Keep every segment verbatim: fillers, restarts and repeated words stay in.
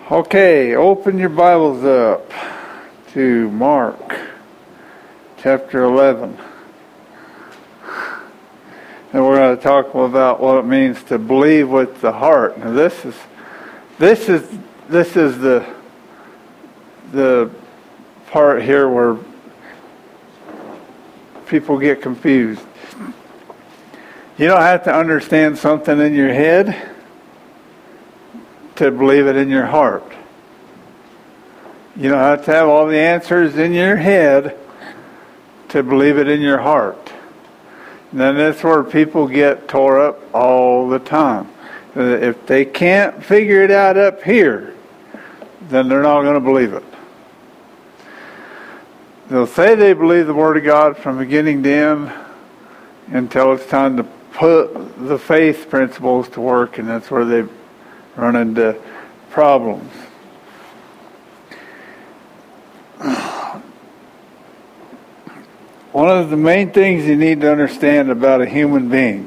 Okay, open your Bibles up to Mark chapter eleven. And we're going to talk about what it means to believe with the heart. Now this is this is this is the the part here where people get confused. You don't have to understand something in your head to believe it in your heart. You don't have to have all the answers in your head to believe it in your heart. And then that's where people get tore up all the time. If they can't figure it out up here, then they're not going to believe it. They'll say they believe the Word of God from beginning to end until it's time to put the faith principles to work, and that's where they run into problems. One of the main things you need to understand about a human being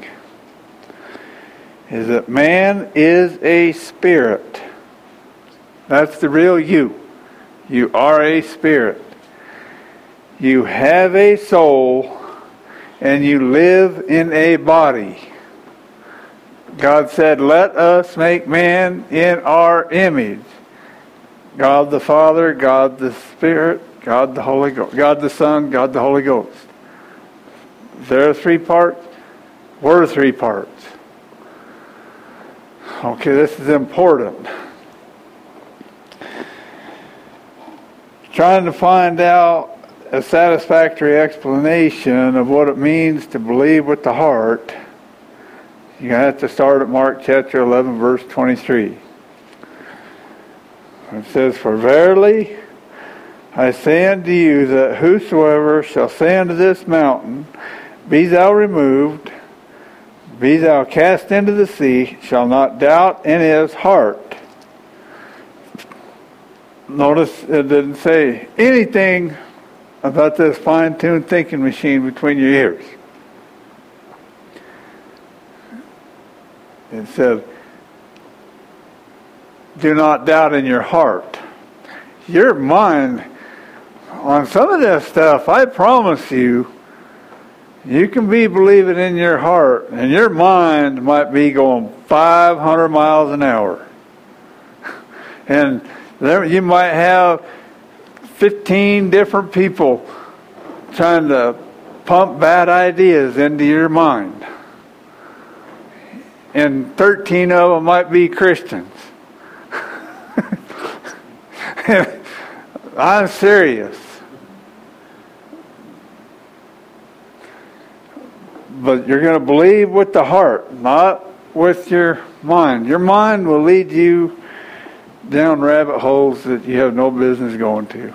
is that man is a spirit. That's the real you. You are a spirit. You have a soul and you live in a body. God said, let us make man in our image. God the Father, God the Spirit, God the Holy Ghost. God the Son, God the Holy Ghost. There are three parts. We're three parts. Okay, this is important. Trying to find out a satisfactory explanation of what it means to believe with the heart, you have to start at Mark chapter eleven, verse twenty-three. It says, for verily I say unto you that whosoever shall say unto this mountain, be thou removed, be thou cast into the sea, shall not doubt in his heart. Notice it didn't say anything about this fine-tuned thinking machine between your ears. It said, do not doubt in your heart. Your mind, on some of this stuff, I promise you, you can be believing in your heart, and your mind might be going five hundred miles an hour. And there you might have fifteen different people trying to pump bad ideas into your mind. And thirteen of them might be Christians. I'm serious. But you're going to believe with the heart, not with your mind. Your mind will lead you down rabbit holes that you have no business going to.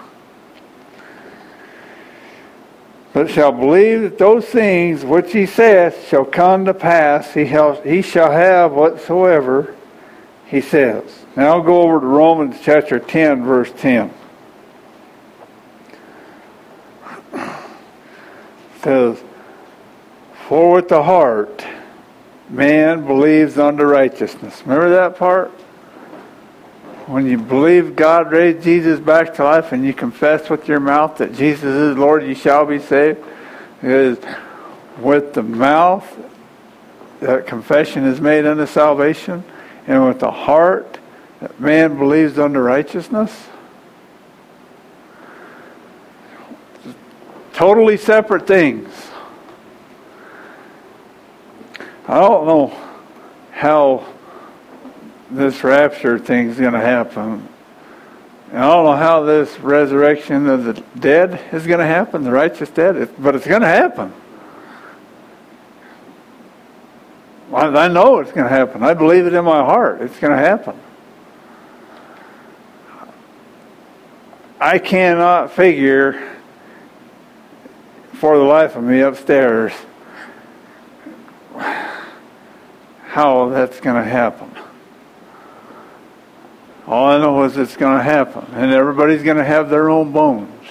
But shall believe that those things which he saith shall come to pass, he, shall, he shall have whatsoever he says. Now I'll go over to Romans chapter ten, verse ten. It says, for with the heart man believes unto righteousness. Remember that part? When you believe God raised Jesus back to life and you confess with your mouth that Jesus is Lord, you shall be saved. It is with the mouth that confession is made unto salvation, and with the heart that man believes unto righteousness. Totally separate things. I don't know how this rapture thing's going to happen. And I don't know how this resurrection of the dead is going to happen, the righteous dead, but it's going to happen. I know it's going to happen. I believe it in my heart. It's going to happen. I cannot figure for the life of me upstairs how that's going to happen. All I know is it's going to happen, and everybody's going to have their own bones.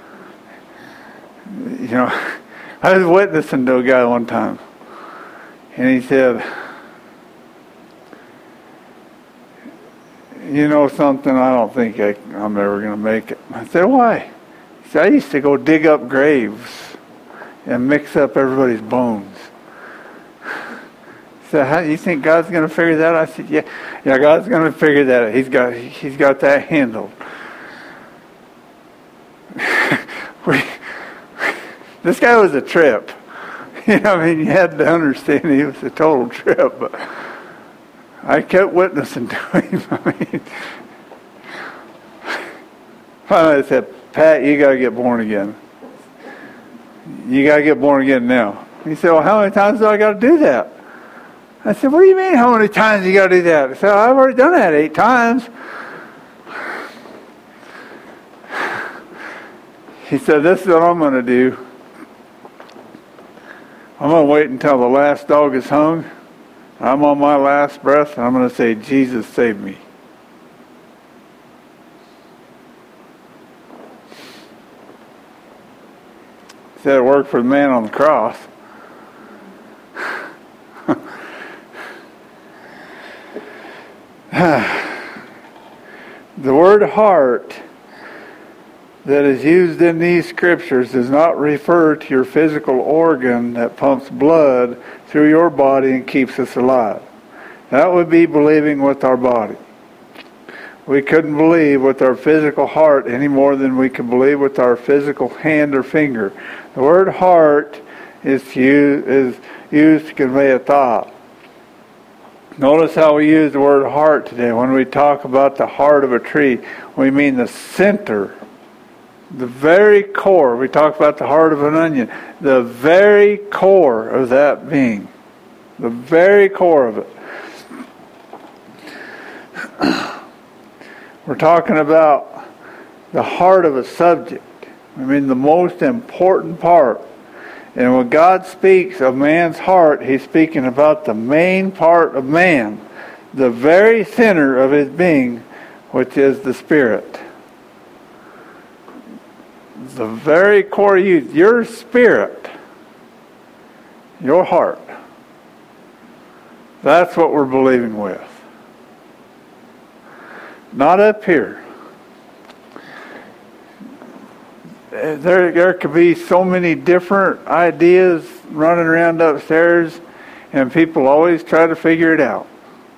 You know, I was witnessing to a guy one time, and he said, you know something, I don't think I, I'm ever going to make it. I said, why? He said, I used to go dig up graves and mix up everybody's bones. He said, how, you think God's going to figure that out? I said, yeah, yeah, God's going to figure that out. He's got, he's got that handled. we, this guy was a trip. You know, I mean, you had to understand he was a total trip, but I kept witnessing to him. I mean, finally I said, Pat, you got to get born again. You got to get born again now. He said, well, how many times do I got to do that? I said, what do you mean, how many times you got to do that? I said, I've already done that eight times. He said, this is what I'm going to do. I'm going to wait until the last dog is hung. I'm on my last breath, and I'm going to say, Jesus, save me. He said it worked for the man on the cross. The word heart that is used in these scriptures does not refer to your physical organ that pumps blood through your body and keeps us alive. That would be believing with our body. We couldn't believe with our physical heart any more than we could believe with our physical hand or finger. The word heart is used, is used to convey a thought. Notice how we use the word heart today. When we talk about the heart of a tree, we mean the center, the very core. We talk about the heart of an onion. The very core of that being. The very core of it. We're talking about the heart of a subject. I mean the most important part. And when God speaks of man's heart, He's speaking about the main part of man. The very center of his being, which is the spirit. The very core of you, your spirit, your heart. That's what we're believing with. Not up here. There, there could be so many different ideas running around upstairs, and people always try to figure it out.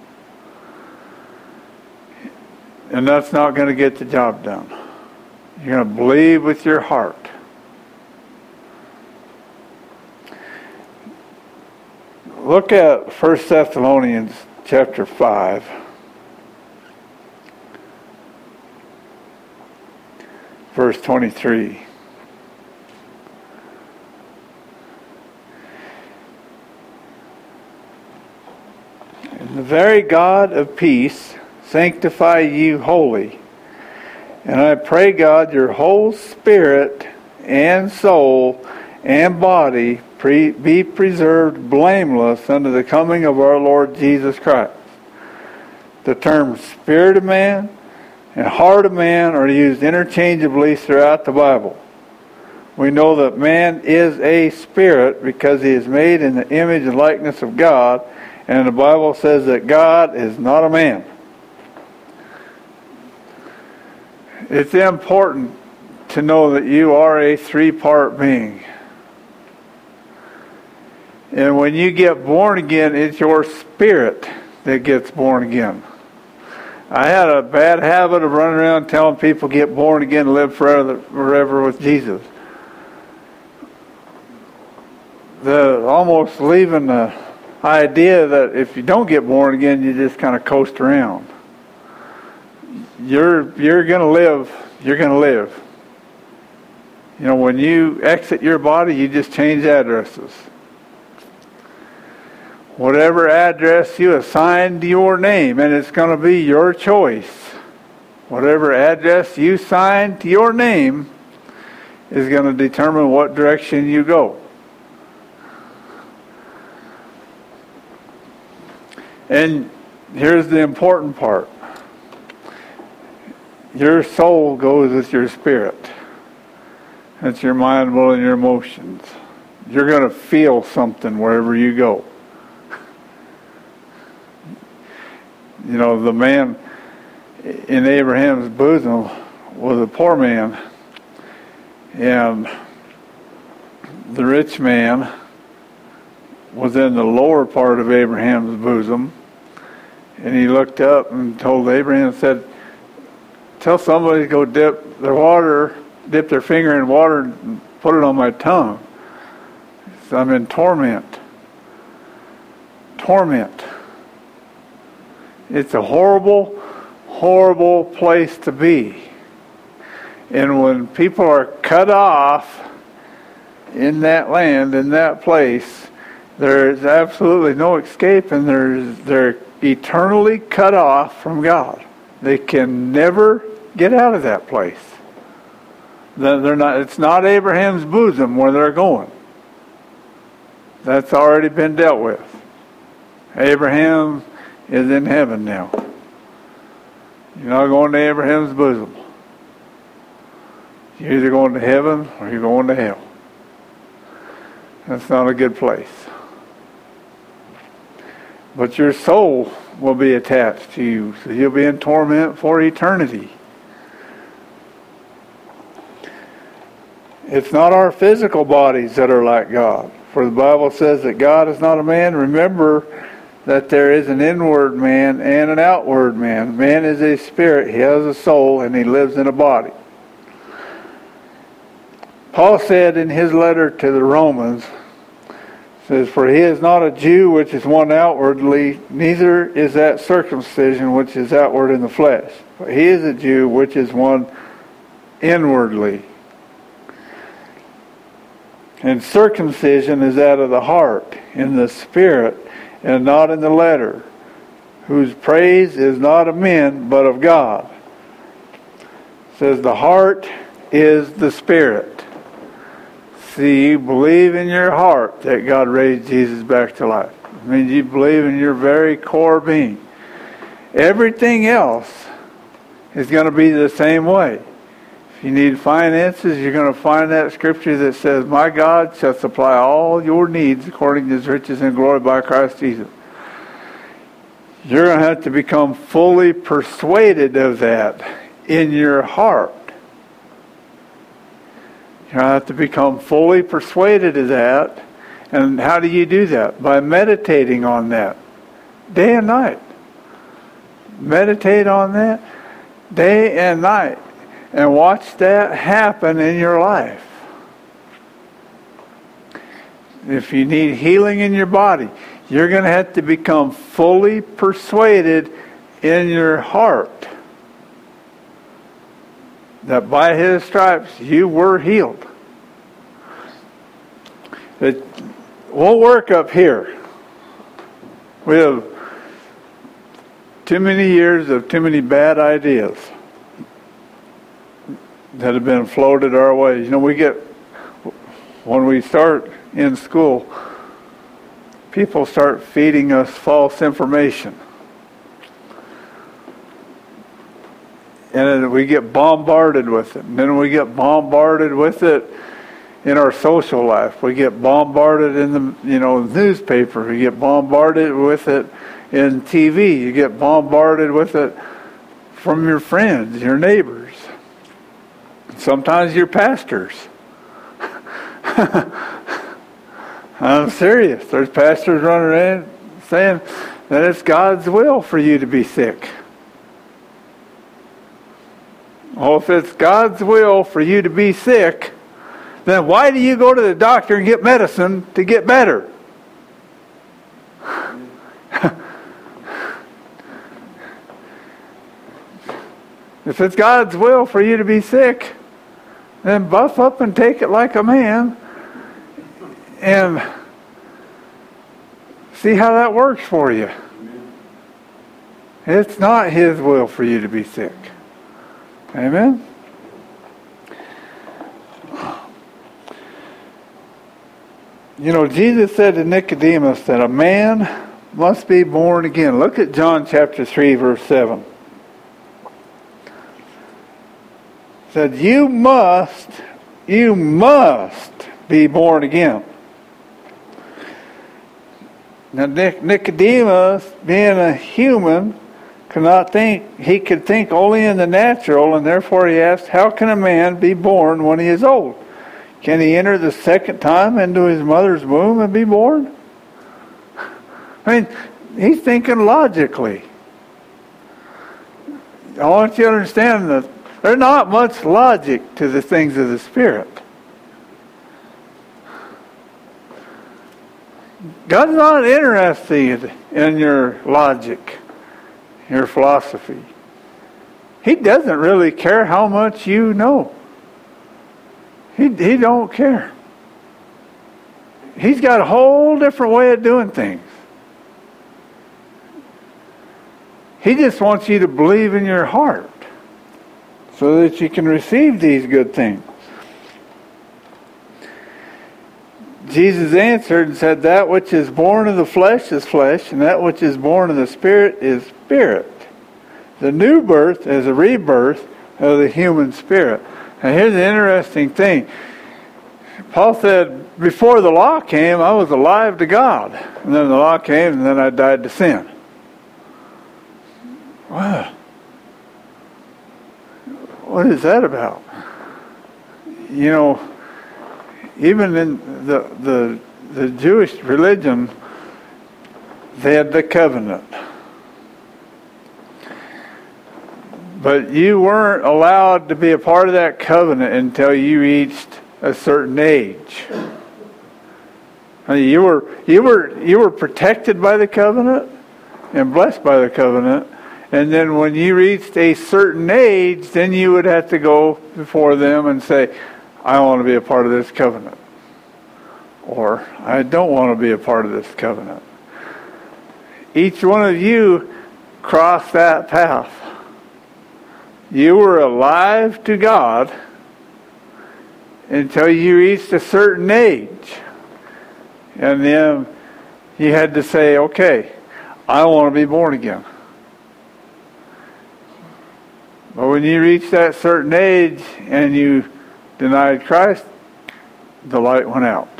And that's not going to get the job done. You're going to believe with your heart. Look at First Thessalonians chapter five. Verse twenty-three. And the very God of peace sanctify you wholly. And I pray God your whole spirit and soul and body pre- be preserved blameless unto the coming of our Lord Jesus Christ. The terms spirit of man and heart of man are used interchangeably throughout the Bible. We know that man is a spirit because he is made in the image and likeness of God, and the Bible says that God is not a man. It's important to know that you are a three-part being. And when you get born again, it's your spirit that gets born again. I had a bad habit of running around telling people get born again and live forever, forever with Jesus. The almost leaving the idea that if you don't get born again, you just kind of coast around. You're you're going to live. You're going to live. You know, when you exit your body, you just change addresses. Whatever address you assign to your name, and it's going to be your choice. Whatever address you assign to your name is going to determine what direction you go. And here's the important part. Your soul goes with your spirit. That's your mind, will, and your emotions. You're going to feel something wherever you go. You know, the man, in Abraham's bosom was a poor man, and the rich man was in the lower part of Abraham's bosom. And he looked up and told Abraham, said, tell somebody to go dip their water, dip their finger in water and put it on my tongue. So I'm in torment. Torment. It's a horrible, horrible place to be. And when people are cut off in that land, in that place, there's absolutely no escape, and there's they're eternally cut off from God. They can never get out of that place. They're not. It's not Abraham's bosom where they're going. That's already been dealt with. Abraham is in heaven now. You're not going to Abraham's bosom. You're either going to heaven or you're going to hell. That's not a good place. But your soul will be attached to you, so you'll be in torment for eternity. It's not our physical bodies that are like God. For the Bible says that God is not a man. Remember that there is an inward man and an outward man. Man is a spirit. He has a soul, and he lives in a body. Paul said in his letter to the Romans, says, for he is not a Jew which is one outwardly, neither is that circumcision which is outward in the flesh. But he is a Jew which is one inwardly. And circumcision is out of the heart, in the spirit, and not in the letter, whose praise is not of men, but of God. It says the heart is the spirit. See, you believe in your heart that God raised Jesus back to life. It means you believe in your very core being. Everything else is going to be the same way. If you need finances, you're going to find that scripture that says, my God shall supply all your needs according to his riches and glory by Christ Jesus. You're going to have to become fully persuaded of that in your heart. You have to become fully persuaded of that. And how do you do that? By meditating on that day and night. Meditate on that day and night. And watch that happen in your life. If you need healing in your body, you're going to have to become fully persuaded in your heart that by his stripes you were healed. It won't work up here. We have too many years of too many bad ideas that have been floated our way. You know, we get, when we start in school, people start feeding us false information. And we get bombarded with it. And then we get bombarded with it in our social life. We get bombarded in the, you know, newspaper. We get bombarded with it in T V. You get bombarded with it from your friends, your neighbors. Sometimes your pastors. I'm serious. There's pastors running around saying that it's God's will for you to be sick. Well, if it's God's will for you to be sick, then why do you go to the doctor and get medicine to get better? If it's God's will for you to be sick, then buff up and take it like a man and see how that works for you. It's not his will for you to be sick. Amen? You know, Jesus said to Nicodemus that a man must be born again. Look at John chapter three, verse seven. It said, you must, you must be born again. Now, Nicodemus, being a human, could not think, he could think only in the natural, and therefore he asked, how can a man be born when he is old? Can he enter the second time into his mother's womb and be born? I mean, he's thinking logically. I want you to understand that there's not much logic to the things of the Spirit. God's not interested in your logic, your philosophy. He doesn't really care how much you know. He, he don't care. He's got a whole different way of doing things. He just wants you to believe in your heart so that you can receive these good things. Jesus answered and said, that which is born of the flesh is flesh, and that which is born of the Spirit is spirit. The new birth is a rebirth of the human spirit. Now here's the interesting thing. Paul said, before the law came, I was alive to God. And then the law came, and then I died to sin. Wow. What is that about? You know, even in the, the, the Jewish religion, they had the covenant. But you weren't allowed to be a part of that covenant until you reached a certain age. I mean, you were you were you were protected by the covenant and blessed by the covenant, and then when you reached a certain age, then you would have to go before them and say, I want to be a part of this covenant, or I don't want to be a part of this covenant. Each one of you crossed that path. You were alive to God until you reached a certain age. And then you had to say, okay, I want to be born again. But when you reached that certain age and you denied Christ, the light went out.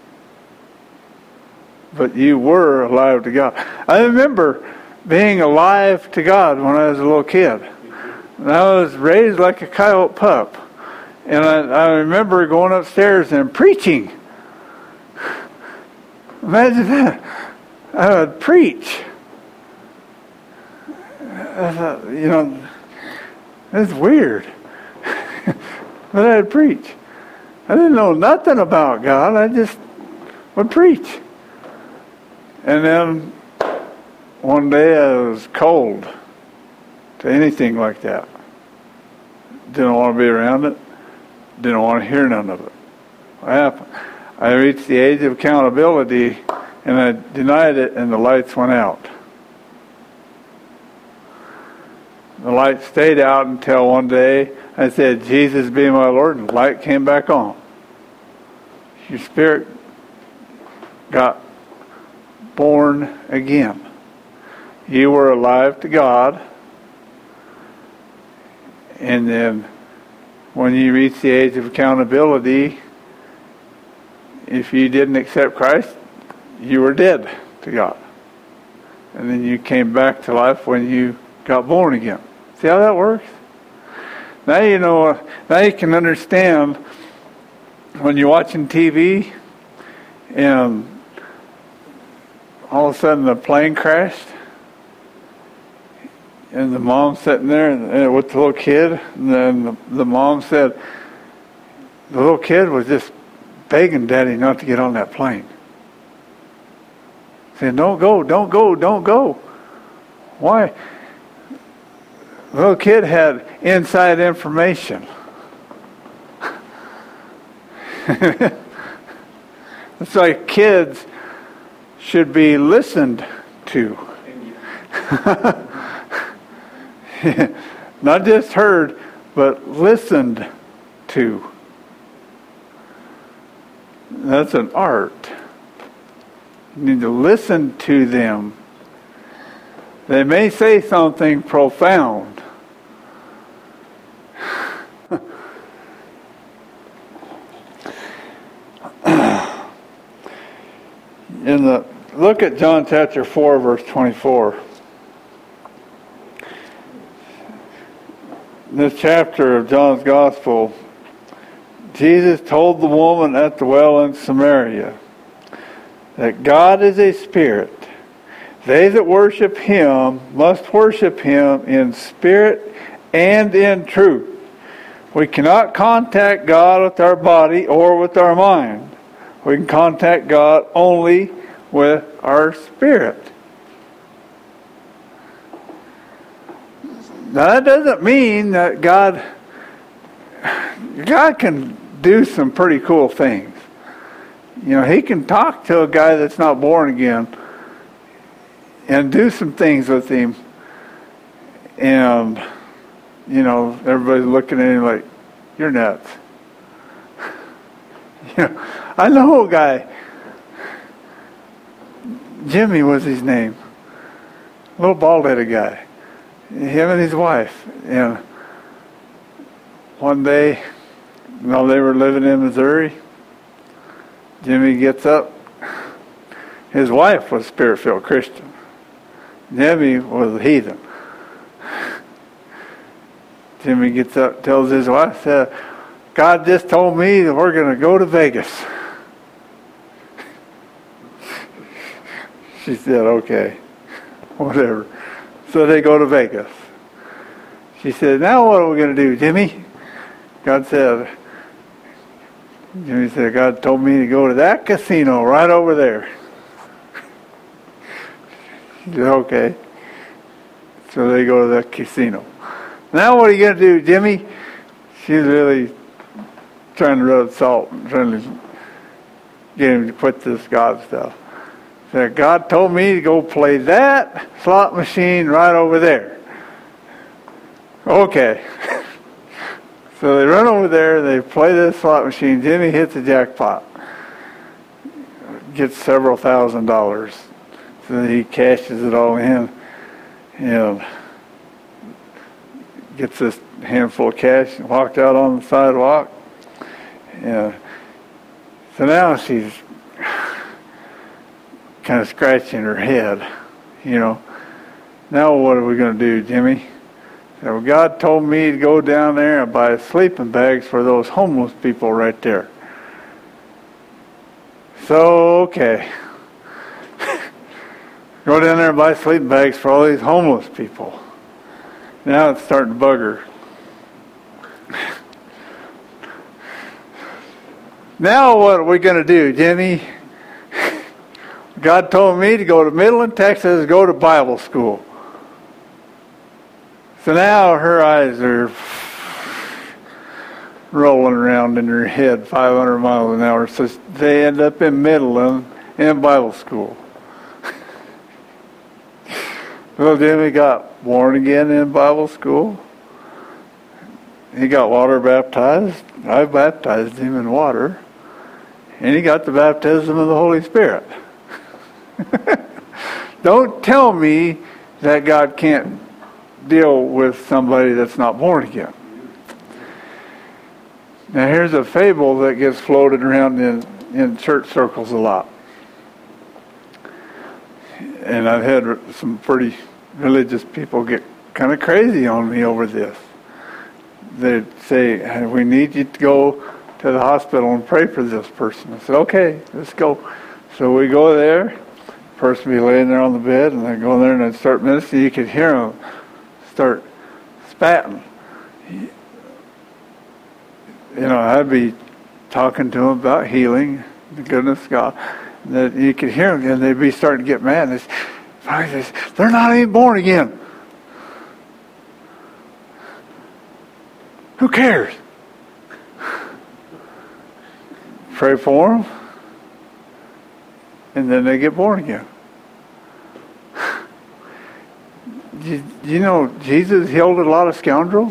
But you were alive to God. I remember being alive to God when I was a little kid. And I was raised like a coyote pup. And I, I remember going upstairs and preaching. Imagine that. I would preach. I thought, you know, that's weird. But I'd preach. I didn't know nothing about God. I just would preach. And then one day I was cold to anything like that. Didn't want to be around it. Didn't want to hear none of it. What happened? I reached the age of accountability and I denied it and the lights went out. The light stayed out until one day I said, Jesus be my Lord, and the light came back on. Your spirit got born again. You were alive to God, and then when you reach the age of accountability, if you didn't accept Christ, you were dead to God. And then you came back to life when you got born again. See how that works? Now you know, now you can understand when you're watching T V and all of a sudden the plane crashed and the mom sitting there with the little kid, and then the, the mom said the little kid was just begging Daddy not to get on that plane. Saying, don't go, don't go, don't go. Why? The little kid had inside information. It's like kids should be listened to. Not just heard, but listened to. That's an art. You need to listen to them. They may say something profound. In the look at John chapter four, verse twenty-four. in this chapter of John's Gospel, Jesus told the woman at the well in Samaria that God is a spirit. They that worship him must worship him in spirit and in truth. We cannot contact God with our body or with our mind. We can contact God only with our spirit. Now that doesn't mean that God God can do some pretty cool things. You know, he can talk to a guy that's not born again and do some things with him. And, you know, everybody's looking at him like, you're nuts. You know, I know a guy, Jimmy was his name, a little bald-headed guy. Him and his wife. And one day, while they were living in Missouri, Jimmy gets up. His wife was a spirit-filled Christian. Jimmy was a heathen. Jimmy gets up, tells his wife, said, God just told me that we're going to go to Vegas. She said, okay, whatever. So they go to Vegas. She said, now what are we going to do, Jimmy? God said, Jimmy said, God told me to go to that casino right over there. She said, okay. So they go to that casino. Now what are you going to do, Jimmy? She's really trying to rub salt and trying to get him to quit this God stuff. Said, God told me to go play that slot machine right over there. Okay. So they run over there, they play this slot machine. Jimmy hits the jackpot. Gets several thousand dollars. So he cashes it all in and gets this handful of cash and walked out on the sidewalk. And so now she's kind of scratching her head, you know. Now what are we going to do, Jimmy? So God told me to go down there and buy sleeping bags for those homeless people right there. So, okay. Go down there and buy sleeping bags for all these homeless people. Now it's starting to bug her. Now what are we going to do, Jimmy? God told me to go to Midland, Texas, go to Bible school. So now her eyes are rolling around in her head five hundred miles an hour. So they end up in Midland in Bible school. Well, Jimmy got born again in Bible school. He got water baptized. I baptized him in water. And he got the baptism of the Holy Spirit. Don't tell me that God can't deal with somebody that's not born again. Now here's a fable that gets floated around in, in church circles a lot. And I've had some pretty religious people get kind of crazy on me over this. They'd say, hey, we need you to go to the hospital and pray for this person. I said, okay, let's go. So we go there. The person would be laying there on the bed, and they go in there and they'd start ministering. You could hear them start spatting. You know, I'd be talking to them about healing, the goodness of God. That you could hear them, and they'd be starting to get mad. They say, they're not even born again. Who cares? Pray for them, and then they get born again. You, you know, Jesus healed a lot of scoundrels.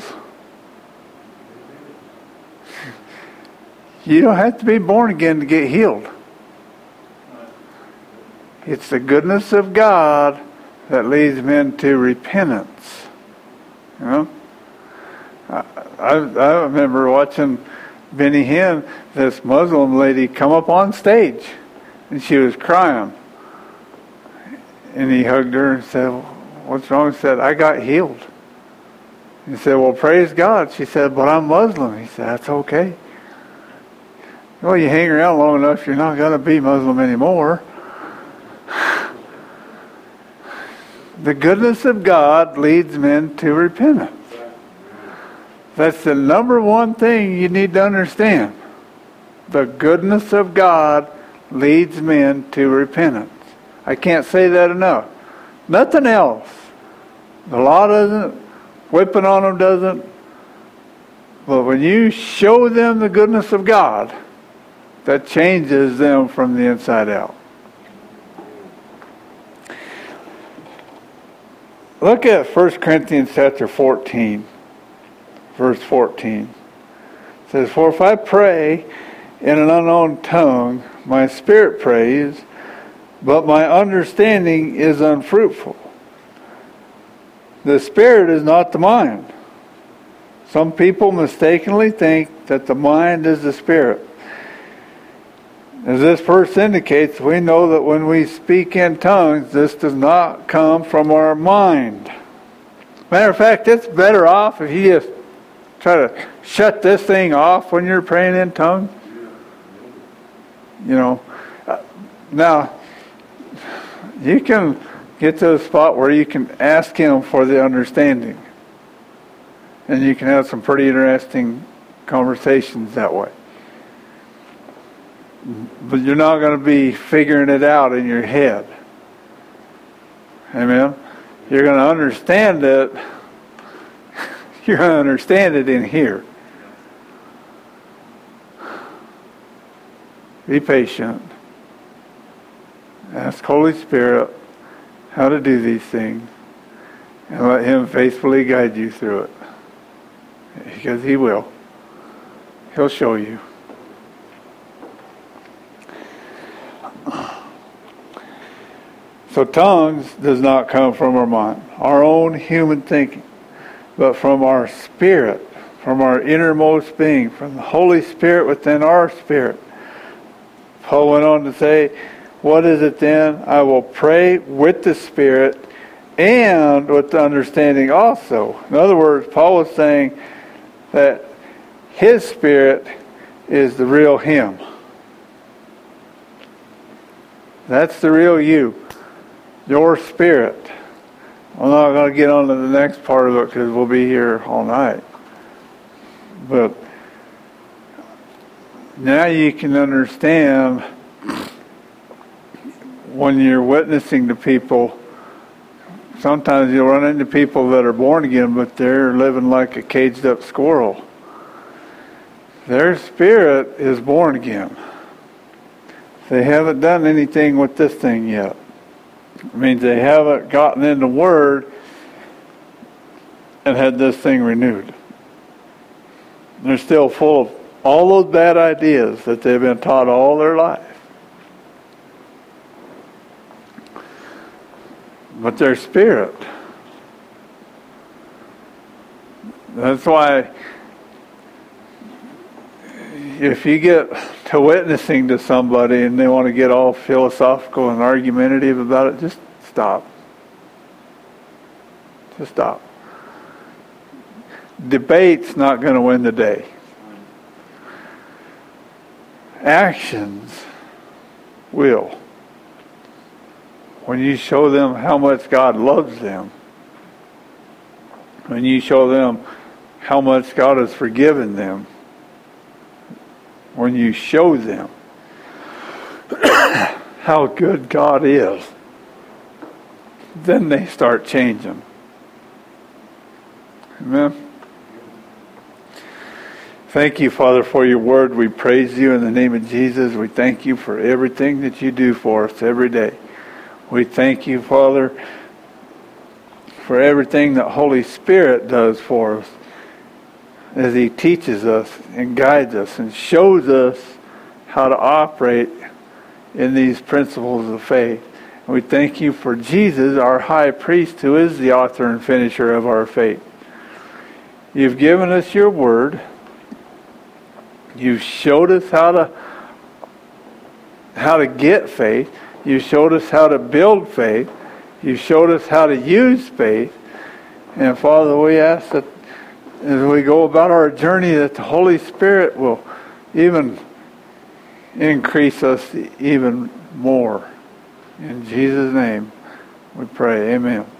You don't have to be born again to get healed. It's the goodness of God that leads men to repentance. You know? I, I, I remember watching Benny Hinn, this Muslim lady, come up on stage, and she was crying. And he hugged her and said, what's wrong? He said, I got healed. He said, well, praise God. She said, but I'm Muslim. He said, that's okay. Well, you hang around long enough, you're not going to be Muslim anymore. The goodness of God leads men to repentance. That's the number one thing you need to understand. The goodness of God leads men to repentance. I can't say that enough. Nothing else. The law doesn't. Whipping on them doesn't. But when you show them the goodness of God, that changes them from the inside out. Look at First Corinthians chapter fourteen, verse fourteen. It says, for if I pray in an unknown tongue, my spirit prays, but my understanding is unfruitful. The spirit is not the mind. Some people mistakenly think that the mind is the spirit. As this verse indicates, we know that when we speak in tongues, this does not come from our mind. Matter of fact, it's better off if you just try to shut this thing off when you're praying in tongues. You know, now, you can get to a spot where you can ask Him for the understanding. And you can have some pretty interesting conversations that way. But you're not going to be figuring it out in your head. Amen? You're going to understand it. You're going to understand it in here. Be patient. Ask Holy Spirit how to do these things. And let Him faithfully guide you through it. Because He will. He'll show you. So tongues does not come from our mind, our own human thinking, but from our spirit, from our innermost being, from the Holy Spirit within our spirit. Paul went on to say, what is it then? I will pray with the Spirit and with the understanding also. In other words, Paul was saying that his spirit is the real him. That's the real you. Your spirit. I'm not going to get on to the next part of it because we'll be here all night. But now you can understand when you're witnessing to people, sometimes you'll run into people that are born again, but they're living like a caged up squirrel. Their spirit is born again. They haven't done anything with this thing yet. It means they haven't gotten in the Word and had this thing renewed. They're still full of all those bad ideas that they've been taught all their life. But their spirit. That's why if you get to witnessing to somebody and they want to get all philosophical and argumentative about it, just stop. Just stop. Debate's not going to win the day. Actions will. When you show them how much God loves them, when you show them how much God has forgiven them, when you show them how good God is, then they start changing. Amen. Thank you, Father, for your word. We praise you in the name of Jesus. We thank you for everything that you do for us every day. We thank you, Father, for everything that Holy Spirit does for us as He teaches us and guides us and shows us how to operate in these principles of faith. And we thank you for Jesus, our high priest, who is the author and finisher of our faith. You've given us your word. You've showed us how to how to get faith. You showed us how to build faith. You showed us how to use faith. And Father, we ask that as we go about our journey, that the Holy Spirit will even increase us even more. In Jesus' name we pray. Amen.